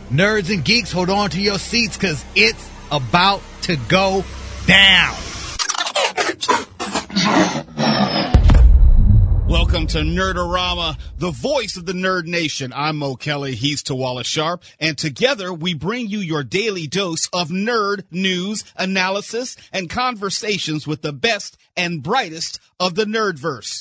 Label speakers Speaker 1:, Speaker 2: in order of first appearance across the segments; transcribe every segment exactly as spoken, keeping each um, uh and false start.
Speaker 1: Nerds and geeks, hold on to your seats because it's about to go down.
Speaker 2: Welcome to Nerdorama, the voice of the Nerd Nation. I'm Mo Kelly, he's Tawala Sharp, and together we bring you your daily dose of nerd news, analysis, and conversations with the best and brightest of the Nerdverse.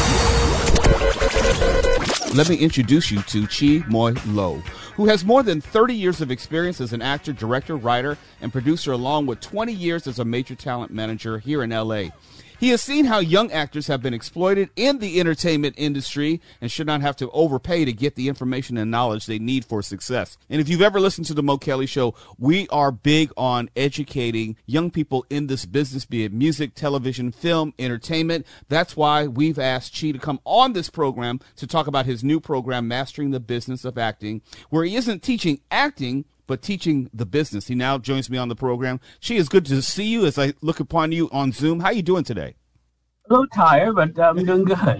Speaker 3: Let me introduce you to Chi Moy Lo, who has more than thirty years of experience as an actor, director, writer, and producer, along with twenty years as a major talent manager here in L A. He has seen how young actors have been exploited in the entertainment industry and should not have to overpay to get the information and knowledge they need for success. And if you've ever listened to the Mo Kelly Show, we are big on educating young people in this business, be it music, television, film, entertainment. That's why we've asked Chi to come on this program to talk about his new program, Mastering the Business of Acting, where he isn't teaching acting, but teaching the business. He now joins me on the program. Chi, it's good to see you as I look upon you on Zoom. How are you doing today?
Speaker 4: A little tired, but I'm doing good.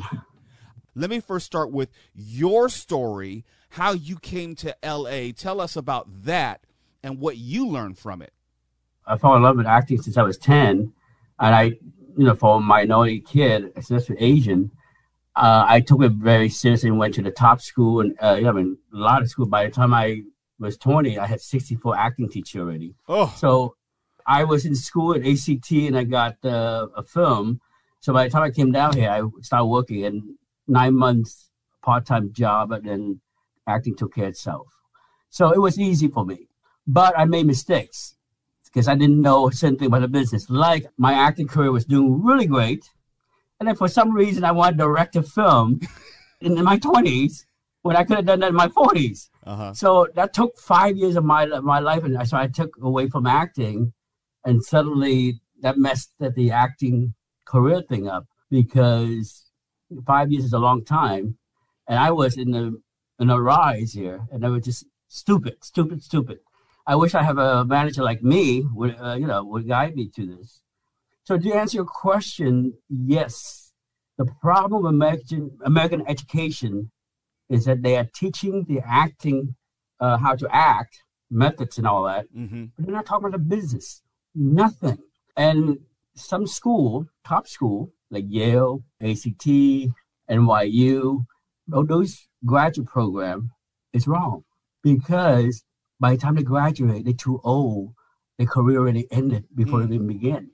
Speaker 3: Let me first start with your story, how you came to L A. Tell us about that and what you learned from it.
Speaker 4: I fell in love with acting since I was ten, and I, you know, for a minority kid, especially Asian, uh, I took it very seriously and went to the top school, and uh, I mean, a lot of school. By the time I was twenty, I had sixty-four acting teachers already.
Speaker 3: Oh.
Speaker 4: So I was in school at A C T, and I got uh, a film. So by the time I came down here, I started working, and nine months part-time job, and then acting took care of itself. So it was easy for me. But I made mistakes because I didn't know something about the business. Like my acting career was doing really great, and then for some reason I wanted to direct a film in my twenties when I could have done that in my forties.
Speaker 3: Uh-huh.
Speaker 4: So that took five years of my my life, and so I took away from acting, and suddenly that messed the acting career thing up, because five years is a long time, and I was in the in a rise here, and I was just stupid, stupid, stupid. I wish I have a manager like me, would uh, you know, would guide me to this. So to answer your question, yes, the problem with American American education is that they are teaching the acting uh, how to act, methods and all that,
Speaker 3: mm-hmm.
Speaker 4: but they're not talking about the business, nothing. And some school, top school, like Yale, A C T, N Y U, those graduate program is wrong, because by the time they graduate, they're too old. Their career already ended before mm. they even begin.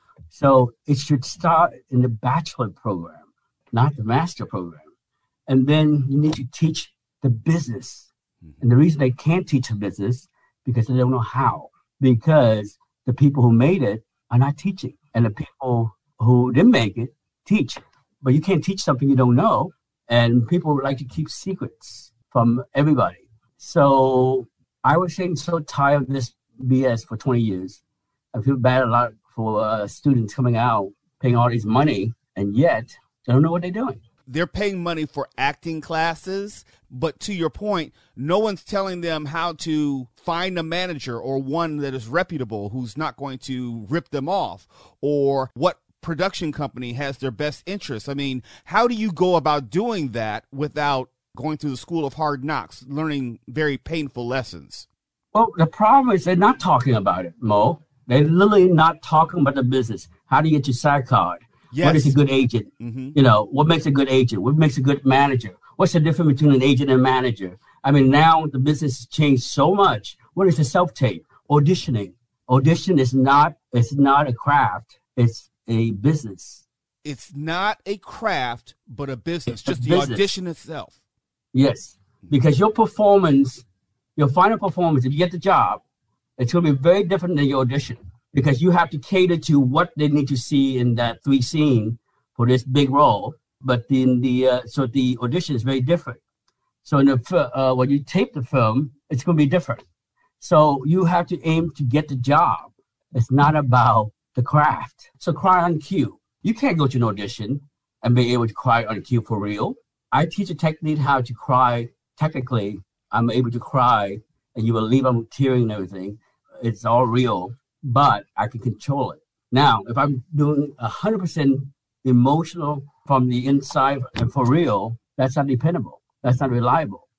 Speaker 4: So it should start in the bachelor program, not the master program. And then you need to teach the business. Mm-hmm. And the reason they can't teach the business, because they don't know how, because the people who made it are not teaching. And the people who didn't make it teach. But you can't teach something you don't know. And people like to keep secrets from everybody. So I was getting so tired of this B S for twenty years. I feel bad a lot for uh, students coming out, paying all this money, and yet they don't know what they're doing.
Speaker 3: They're paying money for acting classes, but to your point, no one's telling them how to find a manager or one that is reputable who's not going to rip them off, or what production company has their best interests. I mean, how do you go about doing that without going through the school of hard knocks, learning very painful lessons?
Speaker 4: Well, the problem is they're not talking about it, Mo. They're literally not talking about the business. How do you get your side card?
Speaker 3: Yes.
Speaker 4: What is a good agent?
Speaker 3: Mm-hmm.
Speaker 4: You know, what makes a good agent? What makes a good manager? What's the difference between an agent and a manager? I mean, now the business has changed so much. What is a self-tape? Auditioning. Audition is not, it's not a craft. It's a business.
Speaker 3: It's not a craft, but a business.
Speaker 4: It's
Speaker 3: just
Speaker 4: a
Speaker 3: the
Speaker 4: business.
Speaker 3: Audition itself.
Speaker 4: Yes, because your performance, your final performance, if you get the job, it's going to be very different than your audition, because you have to cater to what they need to see in that three scene for this big role. But in the uh, so the audition is very different. So in the uh, when you tape the film, it's going to be different. So you have to aim to get the job. It's not about the craft. So cry on cue. You can't go to an audition and be able to cry on cue for real. I teach a technique how to cry. Technically, I'm able to cry, and you will leave I'm tearing and everything. It's all real, but I can control it. Now, if I'm doing one hundred percent emotional from the inside and for real, that's not dependable. That's not reliable.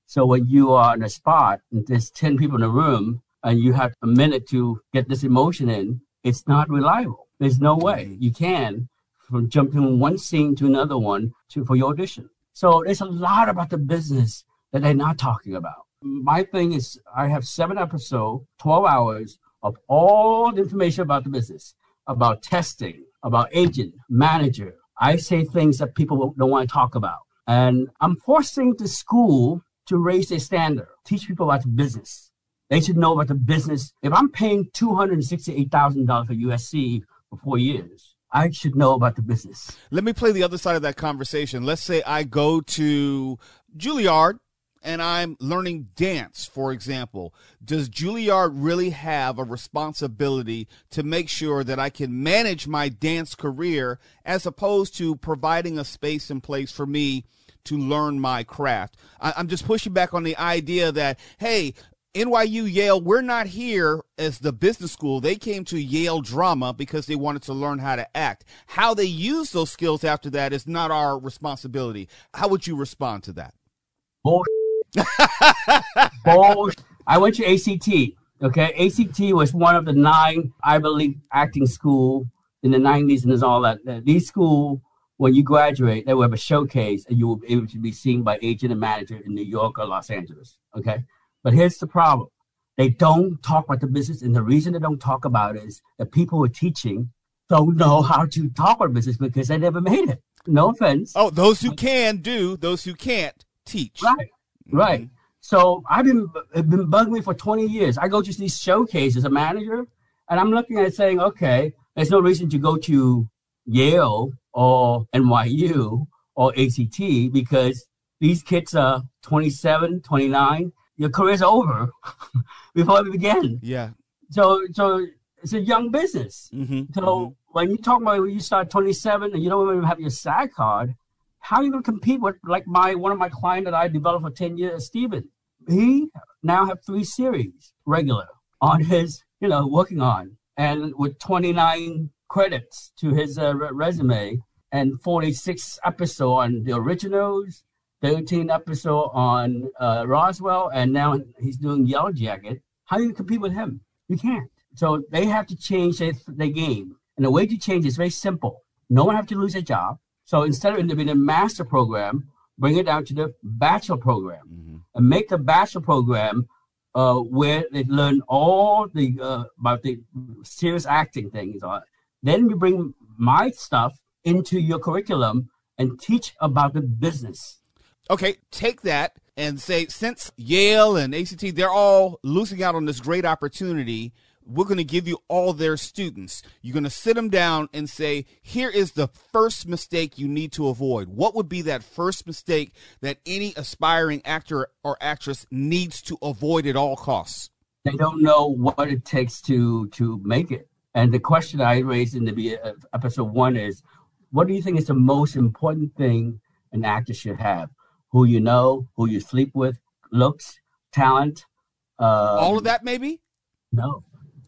Speaker 4: So when you are on a spot and there's ten people in a room and you have a minute to get this emotion in, it's not reliable. There's no way you can from jumping from one scene to another one to for your audition. So there's a lot about the business that they're not talking about. My thing is I have seven episodes, twelve hours of all the information about the business, about testing, about agent, manager. I say things that people don't want to talk about. And I'm forcing the school to raise their standard, teach people about the business. They should know about the business. If I'm paying two hundred sixty-eight thousand dollars for U S C for four years, I should know about the business.
Speaker 3: Let me play the other side of that conversation. Let's say I go to Juilliard and I'm learning dance, for example. Does Juilliard really have a responsibility to make sure that I can manage my dance career as opposed to providing a space and place for me to learn my craft? I, I'm just pushing back on the idea that, hey, N Y U, Yale, we're not here as the business school. They came to Yale Drama because they wanted to learn how to act. How they use those skills after that is not our responsibility. How would you respond to that?
Speaker 4: Bullshit. Bullshit. I went to A C T, okay? A C T was one of the nine, I believe, acting school in the nineties and there's all that. These schools, when you graduate, they will have a showcase and you will be able to be seen by agent and manager in New York or Los Angeles, okay? But here's the problem. They don't talk about the business, and the reason they don't talk about it is that people who are teaching don't know how to talk about business because they never made it. No offense.
Speaker 3: Oh, those who can do, those who can't teach.
Speaker 4: Right, right. Mm-hmm. So I've been, it's been bugging me for twenty years. I go to these showcases as a manager, and I'm looking at it saying, okay, there's no reason to go to Yale or N Y U or A C T because these kids are twenty-seven, twenty-nine. Your career's over before it began.
Speaker 3: Yeah.
Speaker 4: So, so it's a young business.
Speaker 3: Mm-hmm.
Speaker 4: So
Speaker 3: mm-hmm.
Speaker 4: when you talk about when you start twenty-seven and you don't even have your SAG card, how are you going to compete with like my one of my clients that I developed for ten years, Steven? He now have three series regular on his, you know, working on, and with twenty-nine credits to his uh, resume and forty-six episodes on the originals. thirteen episode on uh, Roswell, and now he's doing Yellow Jacket. How do you compete with him? You can't. So they have to change their, their game. And the way to change is very simple. No one have to lose their job. So instead of being a master program, bring it down to the bachelor program. Mm-hmm. And make the bachelor program uh, where they learn all the uh, about the serious acting things. Then you bring my stuff into your curriculum and teach about the business.
Speaker 3: Okay, take that and say, since Yale and A C T, they're all losing out on this great opportunity, we're going to give you all their students. You're going to sit them down and say, here is the first mistake you need to avoid. What would be that first mistake that any aspiring actor or actress needs to avoid at all costs?
Speaker 4: They don't know what it takes to, to make it. And the question I raised in the episode one is, what do you think is the most important thing an actor should have? Who you know, who you sleep with, looks, talent. Uh,
Speaker 3: All of that, maybe?
Speaker 4: No.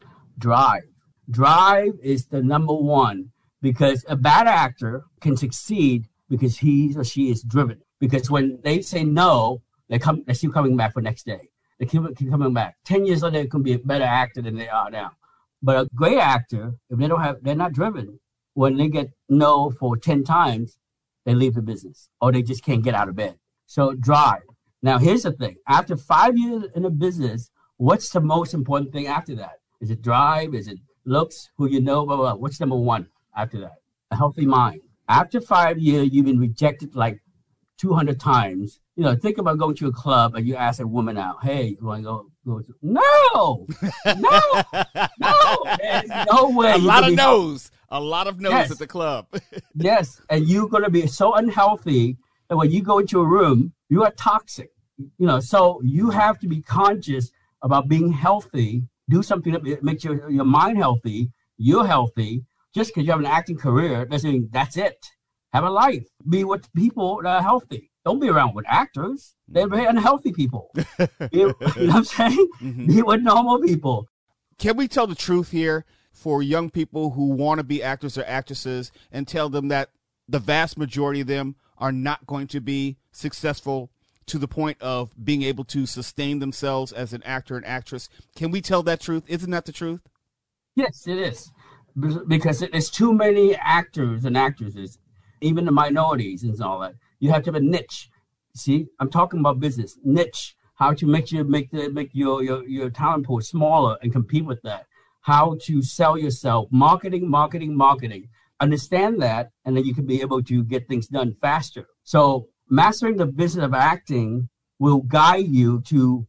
Speaker 4: Drive. Drive is the number one because a bad actor can succeed because he or she is driven. Because when they say no, they come, they keep coming back for next day. They keep, keep coming back. Ten years later, they can be a better actor than they are now. But a great actor, if they don't have, they're not driven. When they get no for ten times, they leave the business or they just can't get out of bed. So drive. Now, here's the thing. After five years in a business, what's the most important thing after that? Is it drive? Is it looks? Who you know? Blah, blah, blah. What's number one after that? A healthy mind. After five years, you've been rejected like two hundred times. You know, think about going to a club and you ask a woman out, hey, you want to go? go to... No! No! No! There's no way.
Speaker 3: A lot of no's. A lot of no's
Speaker 4: yes.
Speaker 3: at the club.
Speaker 4: Yes. And you're going to be so unhealthy. And when you go into a room, you are toxic, you know, so you have to be conscious about being healthy, do something that makes your, your mind healthy, you're healthy. Just because you have an acting career doesn't mean that's it. Have a life. Be with people that are healthy. Don't be around with actors. They're very unhealthy people. You know what I'm saying? Mm-hmm. Be with normal people.
Speaker 3: Can we tell the truth here for young people who want to be actors or actresses and tell them that the vast majority of them are not going to be successful to the point of being able to sustain themselves as an actor and actress. Can we tell that truth? Isn't that the truth?
Speaker 4: Yes, it is. Because there's too many actors and actresses, even the minorities and all that. You have to have a niche. See, I'm talking about business. Niche. How to make you make the make your, your, your talent pool smaller and compete with that. How to sell yourself. Marketing, marketing, marketing. Understand that, and then you can be able to get things done faster. So mastering the business of acting will guide you to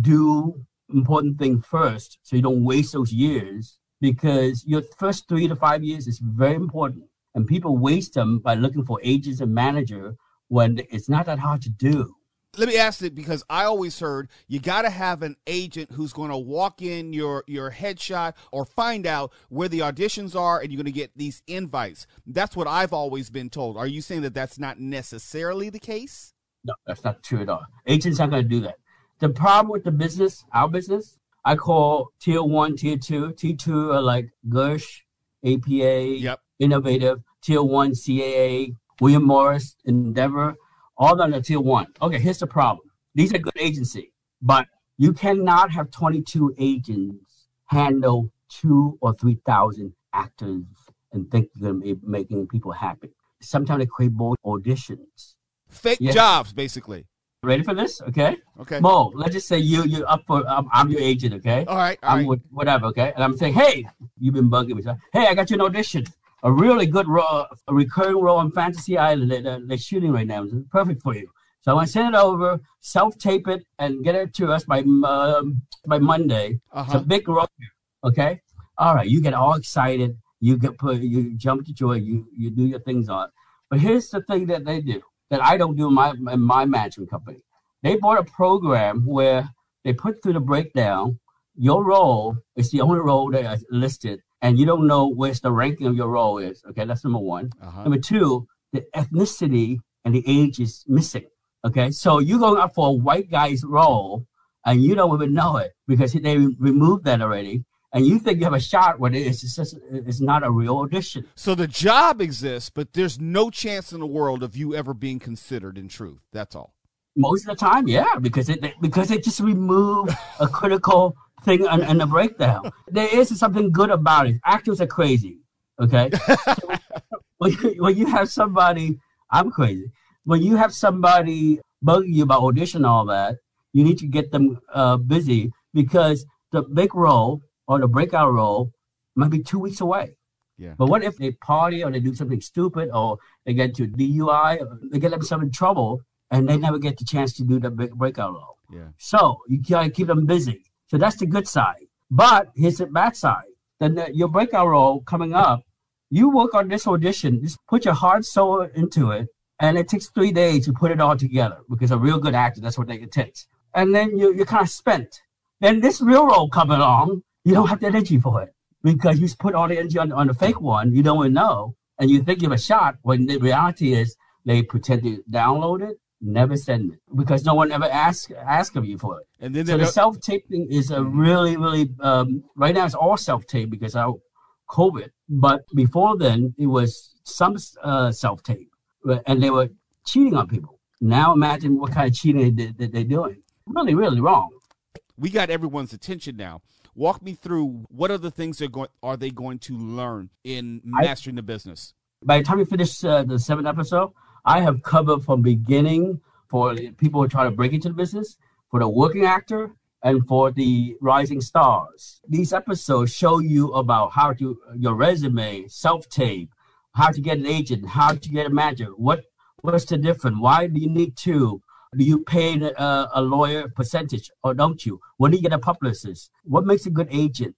Speaker 4: do important things first, so you don't waste those years, because your first three to five years is very important. And people waste them by looking for agents and manager when it's not that hard to do.
Speaker 3: Let me ask it, because I always heard you got to have an agent who's going to walk in your, your headshot or find out where the auditions are, and you're going to get these invites. That's what I've always been told. Are you saying that that's not necessarily the case?
Speaker 4: No, that's not true at all. Agents aren't going to do that. The problem with the business, our business, I call tier one, tier two. Tier two are like Gersh, A P A,
Speaker 3: yep.
Speaker 4: Innovative. Tier one, C A A, William Morris, Endeavor. All on the tier one. Okay, here's the problem. These are good agency, but you cannot have twenty-two agents handle two or three thousand actors and think you're going to be making people happy. Sometimes they create more auditions.
Speaker 3: Fake
Speaker 4: yes.
Speaker 3: jobs, basically.
Speaker 4: Ready for this? Okay.
Speaker 3: Okay.
Speaker 4: Mo, let's just say you you're up for. Um, I'm your agent. Okay.
Speaker 3: All right. All
Speaker 4: I'm
Speaker 3: right.
Speaker 4: with whatever. Okay. And I'm saying, hey, you've been bugging me. So, hey, I got you an audition. A really good role, a recurring role on Fantasy Island that uh, they're shooting right now. It's perfect for you. So I want to send it over, self-tape it, and get it to us by um, by Monday.
Speaker 3: Uh-huh.
Speaker 4: It's a big role, okay? All right, you get all excited. You get put, you jump to joy. You you do your things on. But here's the thing that they do that I don't do in my in my management company. They bought a program where they put through the breakdown. Your role is the only role that is listed, and you don't know where's the ranking of your role is. Okay, that's number one.
Speaker 3: Uh-huh.
Speaker 4: Number two, the ethnicity and the age is missing. Okay, so you're going up for a white guy's role, and you don't even know it because they removed that already, and you think you have a shot when it's just it's not a real audition.
Speaker 3: So the job exists, but there's no chance in the world of you ever being considered in truth. That's all.
Speaker 4: Most of the time, yeah, because it because they just remove a critical thing and, and the breakdown. There is something good about it. Actors are crazy, okay? So when, you, when you have somebody, I'm crazy. When you have somebody bugging you about audition and all that, you need to get them uh, busy because the big role or the breakout role might be two weeks away.
Speaker 3: Yeah.
Speaker 4: But what if they party or they do something stupid or they get to D U I, or they get themselves in trouble and they never get the chance to do the big breakout role?
Speaker 3: Yeah.
Speaker 4: So you gotta keep them busy. So that's the good side. But here's the bad side. Then the, your breakout role coming up, you work on this audition, just put your heart soul into it, and it takes three days to put it all together because a real good actor, that's what it takes. And then you, you're kind of spent. Then this real role coming along, you don't have the energy for it because you put all the energy on, on the fake one, you don't even know, and you think you have a shot when the reality is they pretend to download it, never send it because no one ever asks ask of you for it.
Speaker 3: And then
Speaker 4: so the self-taping is a really, really, um, right now it's all self-tape because of COVID. But before then, it was some uh, self-tape. And they were cheating on people. Now imagine what kind of cheating they, they, they're doing. Really, really wrong.
Speaker 3: We got everyone's attention now. Walk me through what other things are going are they going to learn in mastering I, the business?
Speaker 4: By the time we finish uh, the seventh episode, I have covered from beginning for people who are trying to break into the business, for the working actor, and for the rising stars. These episodes show you about how to your resume, self-tape, how to get an agent, how to get a manager, what what's the difference? Why do you need two? Do you pay a, a lawyer percentage or don't you? When do you get a publicist? What makes a good agent?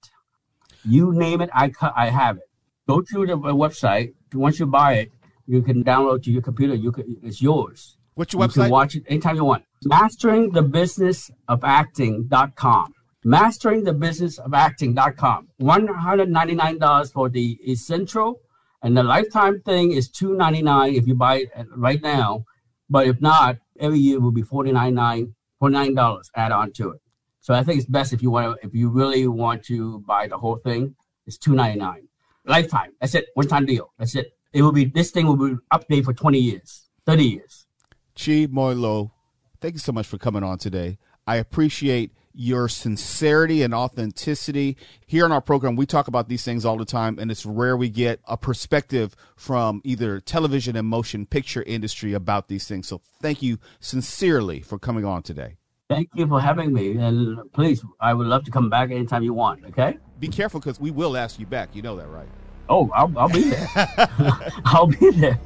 Speaker 4: You name it, I I have it. Go to the website. Once you buy it, you can download to your computer. You can, it's yours.
Speaker 3: What's your website?
Speaker 4: You can watch it anytime you want. mastering the business of acting dot com. mastering the business of acting dot com. one hundred ninety-nine dollars for the essential. And the lifetime thing is two hundred ninety-nine dollars if you buy it right now. But if not, every year will be forty-nine dollars add on to it. So I think it's best if you want to, if you really want to buy the whole thing, it's two hundred ninety-nine dollars. Lifetime. That's it. One time deal. That's it. It will be, this thing will be updated for twenty years, thirty years.
Speaker 3: Chi Moi Lo, thank you so much for coming on today. I appreciate your sincerity and authenticity. Here on our program, we talk about these things all the time, and it's rare we get a perspective from either television and motion picture industry about these things. So thank you sincerely for coming on today.
Speaker 4: Thank you for having me. And please, I would love to come back anytime you want, okay?
Speaker 3: Be careful, because we will ask you back. You know that, right?
Speaker 4: Oh, I'll, I'll be there. I'll be there.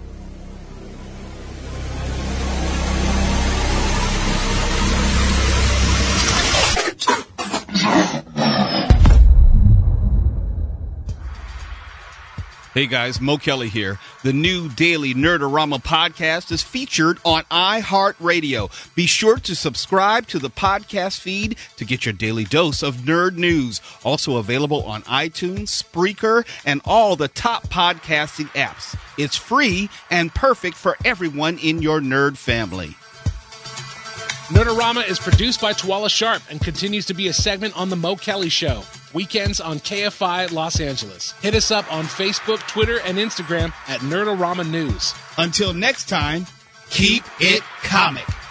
Speaker 2: Hey guys, Mo Kelly here. The new daily Nerdorama podcast is featured on iHeartRadio. Be sure to subscribe to the podcast feed to get your daily dose of nerd news. Also available on iTunes, Spreaker, and all the top podcasting apps. It's free and perfect for everyone in your nerd family.
Speaker 5: Nerdorama is produced by Tawala Sharp and continues to be a segment on The Mo Kelly Show. Weekends on K F I Los Angeles. Hit us up on Facebook, Twitter, and Instagram at Nerdorama News.
Speaker 2: Until next time, keep it comic.